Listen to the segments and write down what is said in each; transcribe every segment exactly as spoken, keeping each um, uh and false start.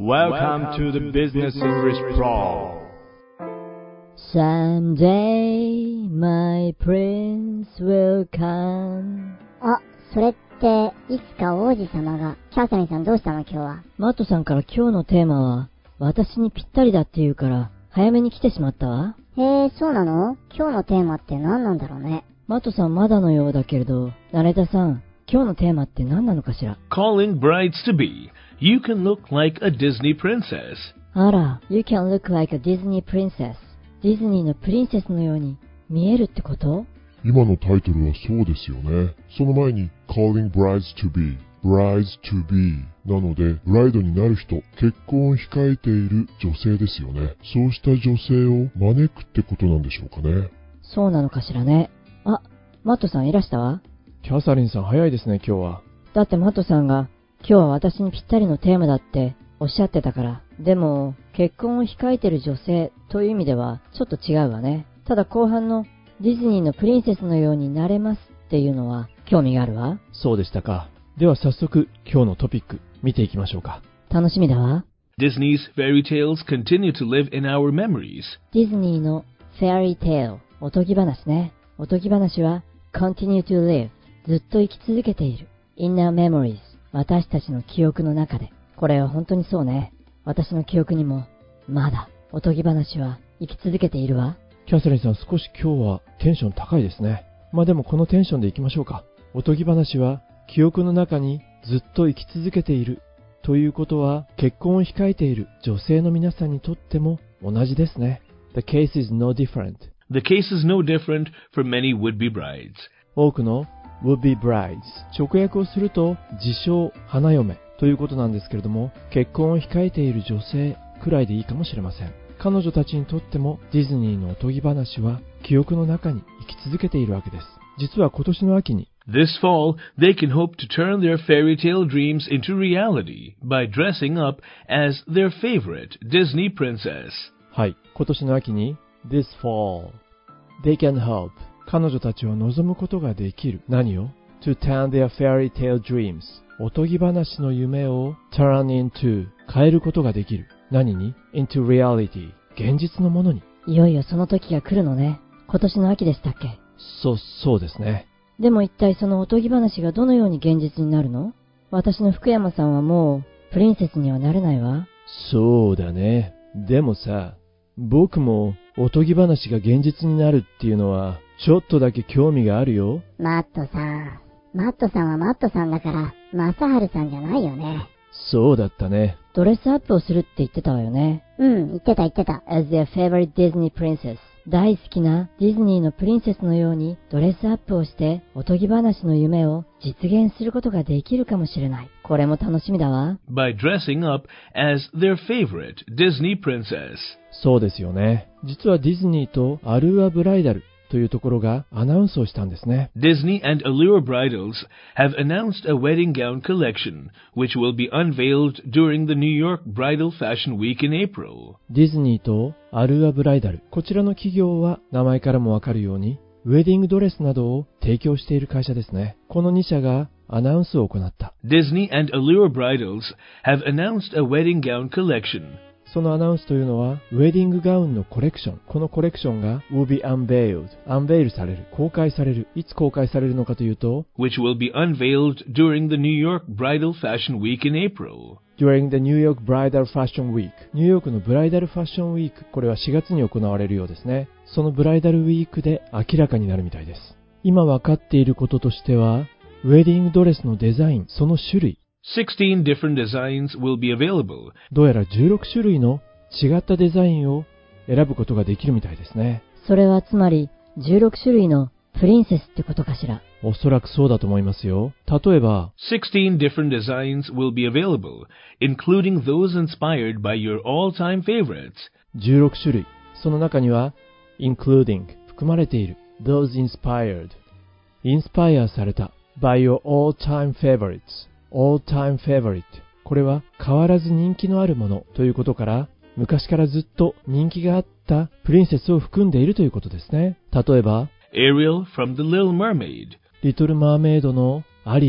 Welcome to the Business English Pro. Someday my prince will come. あ、それっていつか王子様が。キャーサリンさんどうしたの今日は。 マットさんから今日のテーマは私にぴったりだって言うから早めに来てしまったわ。 へえ、そうなの？今日のテーマって何なんだろうね。 マットさんまだのようだけれど、ナレタさん、今日のテーマって何なのかしら？ Calling brides to be. You can look like a Disney princess. あら、You can look like a Disney princess. ディズニーのプリンセスのように見えるってこと？ 今のタイトルはそうですよね。その前に Calling brides to be, brides to be なので、ブライドになる人、結婚を控えている女性ですよね。そうした女性を招くってことなんでしょうかね。 そうなのかしらね。あ、マットさんいらしたわ。 キャサリンさん早いですね今日は。 だってマットさんが今日は私にぴったりのテーマだっておっしゃってたから。でも結婚を控えている女性という意味ではちょっと違うわね。ただ後半のディズニーのプリンセスのようになれますっていうのは興味があるわ。 そうでしたか。では早速今日のトピック見ていきましょうか。 楽しみだわ。 Disney's fairy tales continue to live in our memories. ディズニーのフェアリーテール、おとぎ話ね。おとぎ話は continue to live、 ずっと生き続けている。 in our memories、 私たちの記憶の中で。これは本当にそうね。私の記憶にもまだおとぎ話は生き続けているわ。 キャサリンさん少し今日はテンション高いですね。まあでもこのテンションでいきましょうか。おとぎ話は記憶の中にずっと生き続けているということは、結婚を控えている女性の皆さんにとっても同じですね。 The case is no different. The case is no different for many would-be brides. 多くの would-be brides、 直訳をすると自称花嫁ということなんですけれども、結婚を控えている女性くらいでいいかもしれません。彼女たちにとってもディズニーのおとぎ話は記憶の中に生き続けているわけです。実は今年の秋に This fall, they can hope to turn their fairy tale dreams into reality by dressing up as their favorite Disney princess. はい、今年の秋に This fall, they can hope、 彼女たちは望むことができる。何を？ To turn their fairy tale dreams、 おとぎ話の夢を turn into、 変えることができる。何に？ into reality、 現実のものに。 いよいよその時が来るのね。今年の秋でしたっけ？ そう、そうですね。 でも一体そのおとぎ話がどのように現実になるの？私の福山さんはもうプリンセスにはなれないわ。 そうだね。でもさ、僕もおとぎ話が現実になるっていうのはちょっとだけ興味があるよ。 マットさん。マットさんはマットさんだから、マサハルさんじゃないよね。 そうだったね。 ドレスアップをするって言ってたわよね。 うん、言ってた言ってた。 As their favorite Disney princess、 大好きなディズニーのプリンセスのようにドレスアップをしておとぎ話の夢を実現することができるかもしれない。これも楽しみだわ。 By dressing up as their favorite Disney princess. そうですよね。実はディズニーとアルーアブライダルというところがアナウンスをしたんですね。 Disney and Allure Bridals have announced a wedding gown collection which will be unveiled during the New York Bridal Fashion Week in April. ディズニーとアルーアブライダル、こちらの企業は名前からもわかるようにウェディングドレスなどを提供している会社ですね。このに社がアナウンスを行った。 Disney and Allure Bridals have announced a wedding gown collection. そのアナウンスというのは、ウェディングガウンのコレクション。このコレクションが will be unveiled。unveil される。公開される。いつ公開されるのかというと、 which will be unveiled during the New York Bridal Fashion Week in April. during the New York Bridal Fashion Week。ニューヨークのブライダルファッションウィーク。これはしがつに行われるようですね。そのブライダルウィークで明らかになるみたいです。今わかっていることとしては、ウェディングドレスのデザイン、その種類。 sixteen different designs will be available. どうやらじゅうろく種類の違ったデザインを選ぶことができるみたいですね。 それはつまりじゅうろく種類のプリンセスってことかしら。 おそらくそうだと思いますよ。例えば sixteen different designs will be available, including those inspired by your all-time favorites. じゅうろく種類。その中には including 含まれている those inspired インスパイアされた by your all-time favorites all-time favorite。 これは変わらず人気のあるものということから、昔からずっと人気があったプリンセスを含んでいるということですね。例えば Ariel from the Little Mermaid。 リトルマーメイドのアリエル。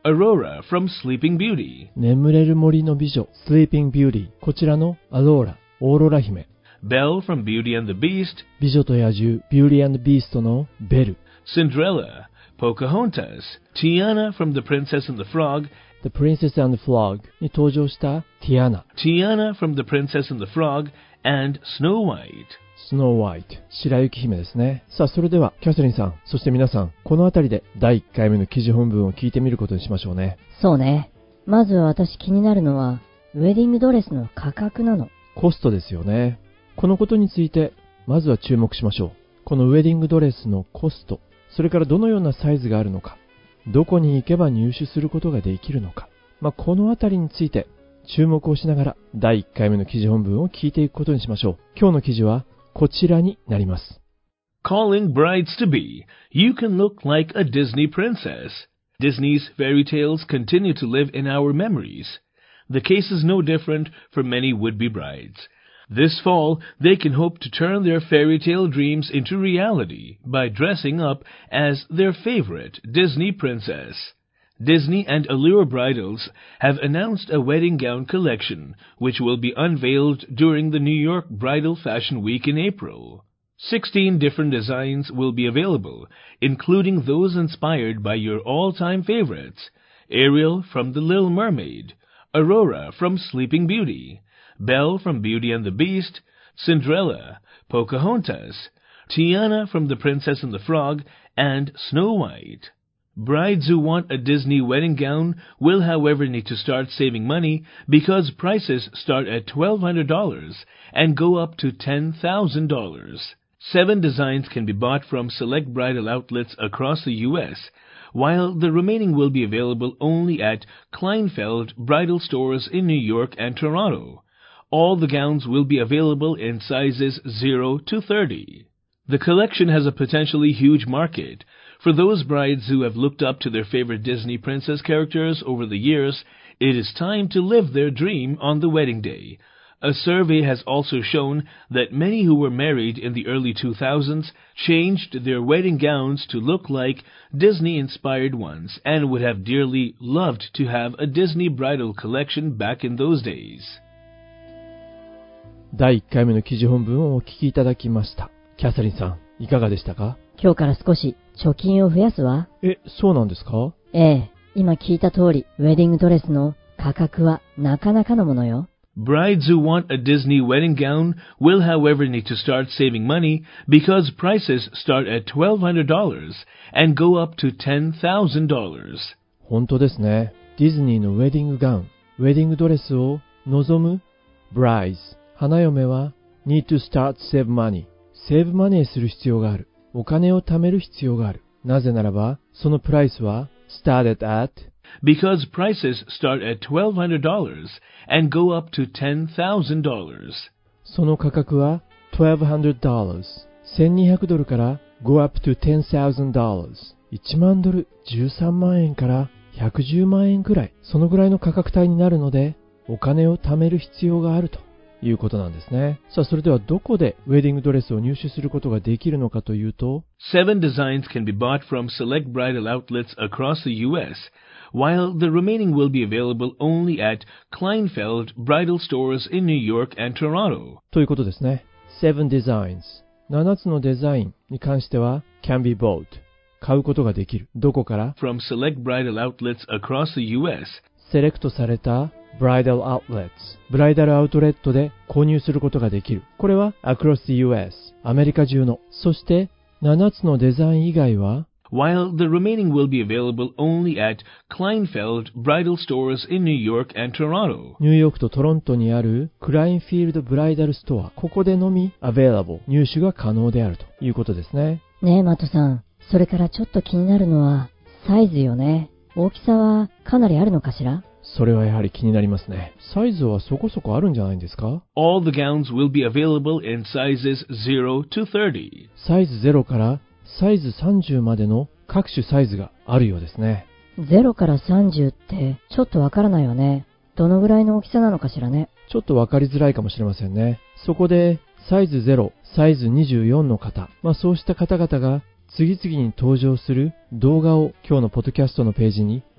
Aurora from Sleeping Beauty. 眠れる森の美女、Sleeping Beauty。こちらのアローラ、オーロラ姫。 Belle from Beauty and the Beast. 美女と野獣、Beauty and the Beast のベル。 Cinderella, Pocahontas, Tiana from The Princess and the Frog. The Princess and the Frog に登場したティアナ。 Tiana from The Princess and the Frog and Snow White. スノーワイト、白雪姫ですね。さあ、それではキャサリンさん、そして皆さん、このあたりでだいいっかいめの記事本文を聞いてみることにしましょうね。 そうね。まずは私気になるのは、ウェディングドレスの価格なの。 コストですよね。このことについて、まずは注目しましょう。このウェディングドレスのコスト、それからどのようなサイズがあるのか、どこに行けば入手することができるのか、まあ、このあたりについて注目をしながらだいいっかいめの記事本文を聞いていくことにしましょう。今日の記事はこちらになります。 Calling brides to be, you can look like a Disney princess. Disney's fairy tales continue to live in our memories. The case is no different for many would-be brides. This fall, they can hope to turn their fairy tale dreams into reality by dressing up as their favorite Disney princess. Disney and Allure Bridals have announced a wedding gown collection, which will be unveiled during the New York Bridal Fashion Week in April. Sixteen different designs will be available, including those inspired by your all-time favorites: Ariel from The Little Mermaid, Aurora from Sleeping Beauty, Belle from Beauty and the Beast, Cinderella, Pocahontas, Tiana from The Princess and the Frog, and Snow White. Brides who want a Disney wedding gown will, however, need to start saving money because prices start at twelve hundred dollars and go up to ten thousand dollars. Seven designs can be bought from select bridal outlets across the U S, while the remaining will be available only at Kleinfeld bridal stores in New York and Toronto. All the gowns will be available in sizes zero to thirty. The collection has a potentially huge market. For those brides who have looked up to their favorite Disney princess characters over the years, it is time to live their dream on the wedding day. A survey has also shown that many who were married in the early two thousands changed their wedding gowns to look like Disney-inspired ones and would have dearly loved to have a Disney bridal collection back in those days. だいいっかいめの記事本文をお聞きいただきました。キャサリンさん、いかがでしたか？ 今日から少し貯金を増やすわ。 え、そうなんですか？ ええ、今聞いた通り、ウェディングドレスの価格はなかなかのものよ。 Brides who want a Disney wedding gown will, however, need to start saving money because prices start at twelve hundred dollars and go up to ten thousand dollars. 本当ですね。ディズニーのウェディングガウン、ウェディングドレスを望む brides、花嫁は need to start save money、セーブマネーする必要がある。お金を貯める必要がある。なぜならば、そのプライスは started at because prices start at twelve hundred dollars and go up to ten thousand dollars. その価格は twelve hundred dollars、せんにひゃくドルから go up to ten thousand dollars、いちまんドル、じゅうさんまんえんからひゃくじゅうまんえんくらい、そのぐらいの価格帯になるので、お金を貯める必要があるということなんですね。さあ、それではどこでウェディングドレスを入手することができるのかというと、 Seven designs can be bought from select bridal outlets across the U S, while the remaining will be available only at Kleinfeld bridal stores in New York and Toronto. ということですね。Seven designs、ななつのデザインに関しては can be bought、買うことができる。どこから？ From select bridal outlets across the U S. セレクトされたブライダルアウトレット、ブライダルアウトレットで購入することができる。これは across the U S、アメリカ中の。そしてななつのデザイン以外は while the remaining will be available only at Kleinfeld bridal stores in New York and Toronto. ニューヨークとトロントにあるクラインフィールドブライダルストア、ここでのみ available、入手が可能であるということですね。 ねえ、マットさん。それからちょっと気になるのはサイズよね。大きさはかなりあるのかしら？ それはやはり気になりますね。サイズはそこそこあるんじゃないんですか？ All the gowns will be available in sizes zero to thirty. サイズゼロからサイズさんじゅうまでの各種サイズがあるようですね。 ゼロからさんじゅうってちょっとわからないよね。どのぐらいの大きさなのかしらね。 ちょっとわかりづらいかもしれませんね。そこでサイズゼロ、サイズにじゅうよんの方、まあそうした方々が次々に登場する動画を今日のポッドキャストのページに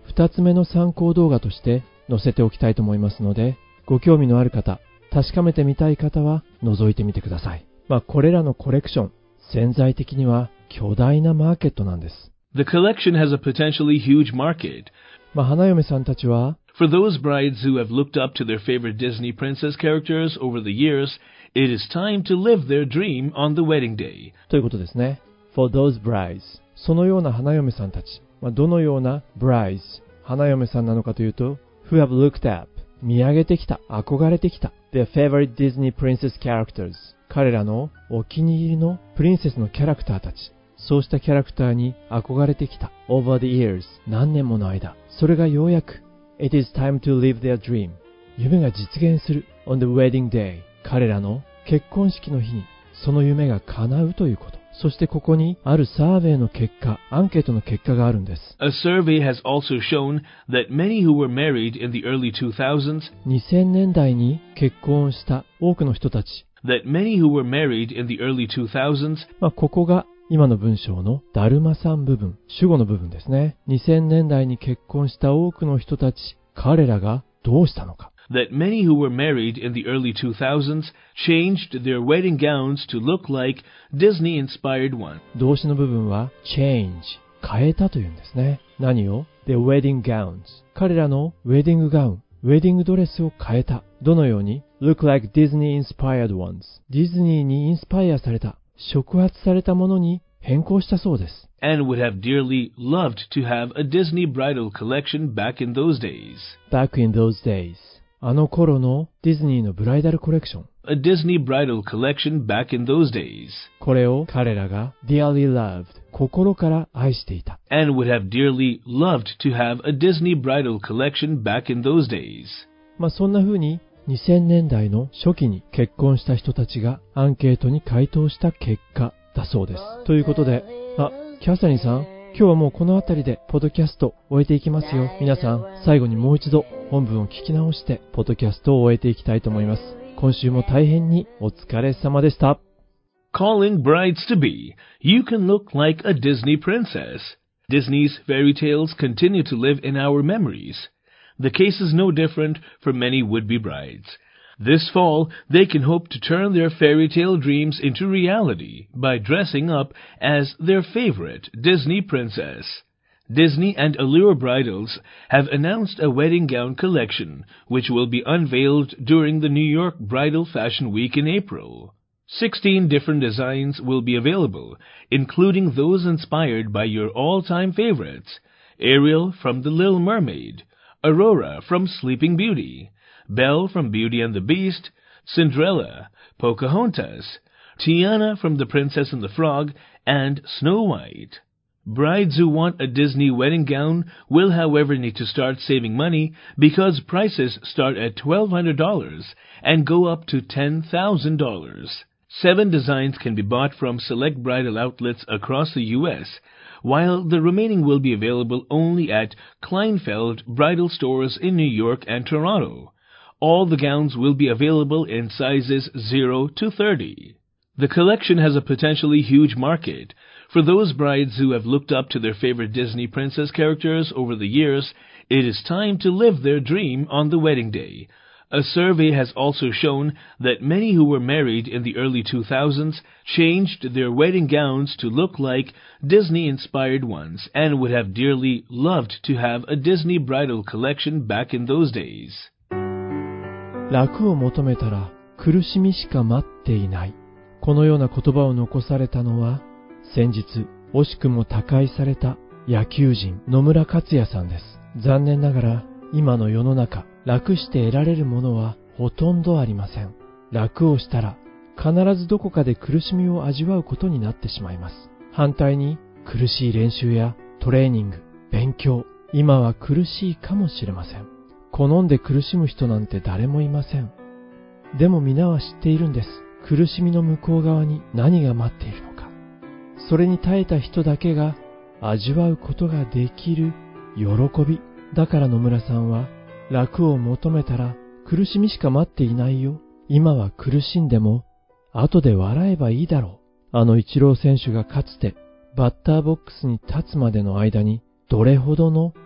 二つ目の参考動画として載せておきたいと思いますので、ご興味のある方、確かめてみたい方は覗いてみてください。まあこれらのコレクション、潜在的には巨大なマーケットなんです。 The collection has a potentially huge market. まあ花嫁さんたちは、 For those brides who have looked up to their favorite Disney princess characters over the years, it is time to live their dream on the wedding day. ということですね。For those brides、そのような花嫁さんたち、まあ、どのような brides、花嫁さんなのかというと、who have looked up、見上げてきた、憧れてきた、their favorite Disney princess characters、彼らのお気に入りのプリンセスのキャラクターたち、そうしたキャラクターに憧れてきた、over the years、何年もの間、それがようやく、it is time to live their dream、夢が実現する、on the wedding day、彼らの結婚式の日に、その夢が叶うということ。そしてここにあるサーベイの結果、アンケートの結果があるんです。 A survey has also shown that many who were married in the early two thousands, にせんねんだいに結婚した多くの人たち、 that many who were married in the early two thousands, まあ、ここが今の文章のだるまさん部分、主語の部分ですね。にせんねんだいに結婚した多くの人たち、彼らがどうしたのか。 that many who were married in the early two thousands changed their wedding gowns to look like Disney-inspired ones. 動詞の部分は change、変えたというんですね。何を ?The wedding gowns。彼らのウェディングガウン、ウェディングドレスを変えた。どのように ?look like Disney-inspired ones。ディズニーにインスパイアされた、触発されたものに変更したそうです。 and would have dearly loved to have a Disney bridal collection back in those days. Back in those days。あの頃のディズニーのブライダルコレクション。 A Disney bridal collection back in those days. これを彼らが dearly loved、心から愛していた。 And would have dearly loved to have a Disney bridal collection back in those days. まあそんな風ににせんねんだいの初期に結婚した人たちがアンケートに回答した結果だそうです。ということで、あ、キャサリンさん、今日はもうこの辺りでポッドキャスト終えていきますよ。皆さん、最後にもう一度本文を聞き直してポッドキャストを終えていきたいと思います。今週も大変にお疲れ様でした。 Calling brides to be, you can look like a Disney princess. Disney's fairy tales continue to live in our memories. The case is no different for many would-be brides. This fall, they can hope to turn their fairy tale dreams into reality by dressing up as their favorite Disney princess. Disney and Allure Bridals have announced a wedding gown collection, which will be unveiled during the New York Bridal Fashion Week in April. Sixteen different designs will be available, including those inspired by your all-time favorites: Ariel from The Little Mermaid, Aurora from Sleeping Beauty, Belle from Beauty and the Beast, Cinderella, Pocahontas, Tiana from The Princess and the Frog, and Snow White. Brides who want a Disney wedding gown will, however, need to start saving money because prices start at twelve hundred dollars and go up to ten thousand dollars. Seven designs can be bought from select bridal outlets across the U S, while the remaining will be available only at Kleinfeld bridal stores in New York and Toronto. All the gowns will be available in sizes zero to thirty. The collection has a potentially huge market. For those brides who have looked up to their favorite Disney princess characters over the years, it is time to live their dream on the wedding day. A survey has also shown that many who were married in the early two thousands changed their wedding gowns to look like Disney-inspired ones and would have dearly loved to have a Disney bridal collection back in those days. 楽を求めたら苦しみしか待っていない。このような言葉を残されたのは、先日惜しくも他界された野球人野村克也さんです。残念ながら今の世の中、楽して得られるものはほとんどありません。楽をしたら必ずどこかで苦しみを味わうことになってしまいます。反対に苦しい練習やトレーニング、勉強、今は苦しいかもしれません。好んで苦しむ人なんて誰もいません。でも皆は知っているんです。苦しみの向こう側に何が待っているのか。それに耐えた人だけが味わうことができる喜び。だから野村さんは、楽を求めたら苦しみしか待っていないよ。今は苦しんでも後で笑えばいいだろう。あのイチロー選手がかつてバッターボックスに立つまでの間にどれほどの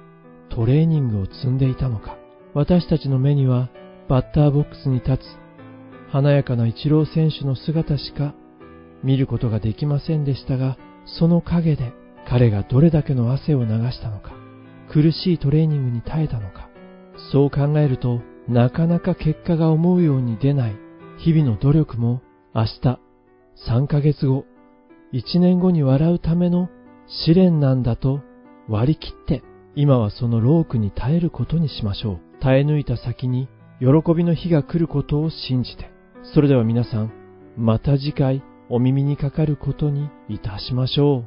トレーニングを積んでいたのか。私たちの目にはバッターボックスに立つ華やかなイチロー選手の姿しか見ることができませんでしたが、その陰で彼がどれだけの汗を流したのか、苦しいトレーニングに耐えたのか。そう考えると、なかなか結果が思うように出ない日々の努力も、明日、さんかげつご、いちねんごに笑うための試練なんだと割り切って、今はその労苦に耐えることにしましょう。耐え抜いた先に喜びの日が来ることを信じて。それでは皆さん、また次回お耳にかかることにいたしましょ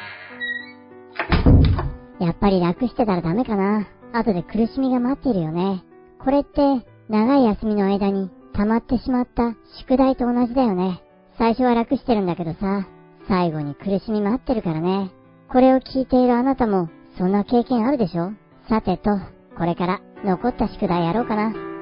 う。やっぱり楽してたらダメかな。後で苦しみが待っているよね。これって長い休みの間に溜まってしまった宿題と同じだよね。最初は楽してるんだけどさ、最後に苦しみ待ってるからね。これを聞いているあなたもそんな経験あるでしょ？さてと、これから残った宿題やろうかな。